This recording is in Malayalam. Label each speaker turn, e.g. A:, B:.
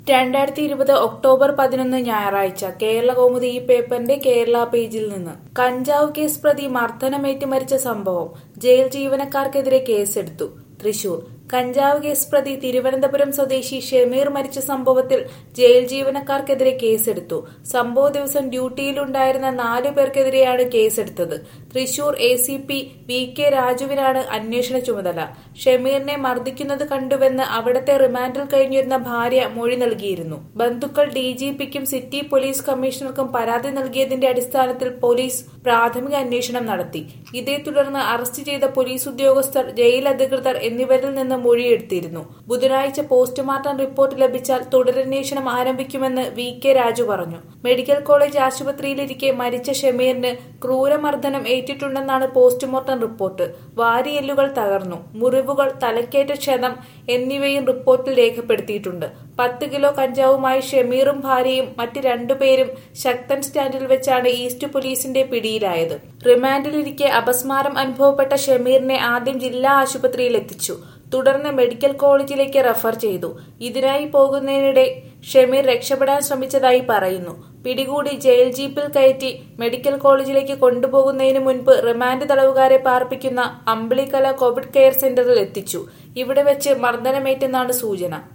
A: 2020 ഒക്ടോബർ 11 ഞായറാഴ്ച കേരളകൗമുദി ഈ പേപ്പറിന്റെ കേരള പേജിൽ നിന്ന് കഞ്ചാവ് കേസ് പ്രതി മർദ്ദനമേറ്റ് മരിച്ച സംഭവം ജയിൽ ജീവനക്കാർക്കെതിരെ കേസെടുത്തു. തൃശൂർ കഞ്ചാവ് കേസ് പ്രതി തിരുവനന്തപുരം സ്വദേശി ഷമീർ മരിച്ച സംഭവത്തിൽ ജയിൽ ജീവനക്കാർക്കെതിരെ കേസെടുത്തു. സംഭവ ദിവസം ഡ്യൂട്ടിയിലുണ്ടായിരുന്ന 4 പേർക്കെതിരെയാണ് കേസെടുത്തത്. തൃശൂർ ACP VK രാജുവിനാണ് അന്വേഷണ ചുമതല. ഷമീറിനെ മർദ്ദിക്കുന്നത് കണ്ടുവെന്ന് അവിടത്തെ റിമാൻഡിൽ കഴിഞ്ഞിരുന്ന ഭാര്യ മൊഴി നൽകിയിരുന്നു. ബന്ധുക്കൾ DGPക്കും സിറ്റി പോലീസ് കമ്മീഷണർക്കും പരാതി നൽകിയതിന്റെ അടിസ്ഥാനത്തിൽ പോലീസ് പ്രാഥമിക അന്വേഷണം നടത്തി. ഇതേ തുടർന്ന് അറസ്റ്റ് ചെയ്ത പോലീസ് ഉദ്യോഗസ്ഥർ, ജയിൽ അധികൃതർ എന്നിവരിൽ നിന്ന് മൊഴിയെടുത്തിരുന്നു. ബുധനാഴ്ച പോസ്റ്റ്മോർട്ടം റിപ്പോർട്ട് ലഭിച്ചാൽ തുടരന്വേഷണം ആരംഭിക്കുമെന്ന് VK രാജു പറഞ്ഞു. മെഡിക്കൽ കോളേജ് ആശുപത്രിയിലിരിക്കെ മരിച്ച ഷമീറിന് ക്രൂരമർദ്ദനം ഏറ്റിട്ടുണ്ടെന്നാണ് പോസ്റ്റ്മോർട്ടം റിപ്പോർട്ട്. വാരിയെല്ലുകൾ തകർന്നു, മുറിവുകൾ, തലക്കേറ്റ ക്ഷതം എന്നിവയും റിപ്പോർട്ടിൽ രേഖപ്പെടുത്തിയിട്ടുണ്ട്. 10 കിലോ കഞ്ചാവുമായി ഷമീറും ഭാര്യയും മറ്റ് 2 പേരും ശക്തൻ സ്റ്റാൻഡിൽ വെച്ചാണ് ഈസ്റ്റ് പോലീസിന്റെ പിടിയിലായത്. റിമാൻഡിലിരിക്കെ അപസ്മാരം അനുഭവപ്പെട്ട ഷമീറിനെ ആദ്യം ജില്ലാ ആശുപത്രിയിൽ എത്തിച്ചു. തുടർന്ന് മെഡിക്കൽ കോളേജിലേക്ക് റഫർ ചെയ്തു. ഇതിനായി പോകുന്നതിനിടെ ഷമീർ രക്ഷപ്പെടാൻ ശ്രമിച്ചതായി പറയുന്നു. പിടികൂടി ജയിൽ ജീപ്പിൽ കയറ്റി മെഡിക്കൽ കോളേജിലേക്ക് കൊണ്ടുപോകുന്നതിന് മുൻപ് റിമാൻഡ് തടവുകാരെ പാർപ്പിക്കുന്ന അമ്പിളിക്കല കോവിഡ് കെയർ സെന്ററിൽ എത്തിച്ചു. ഇവിടെ വെച്ച് മർദ്ദനമേറ്റെന്നാണ് സൂചന.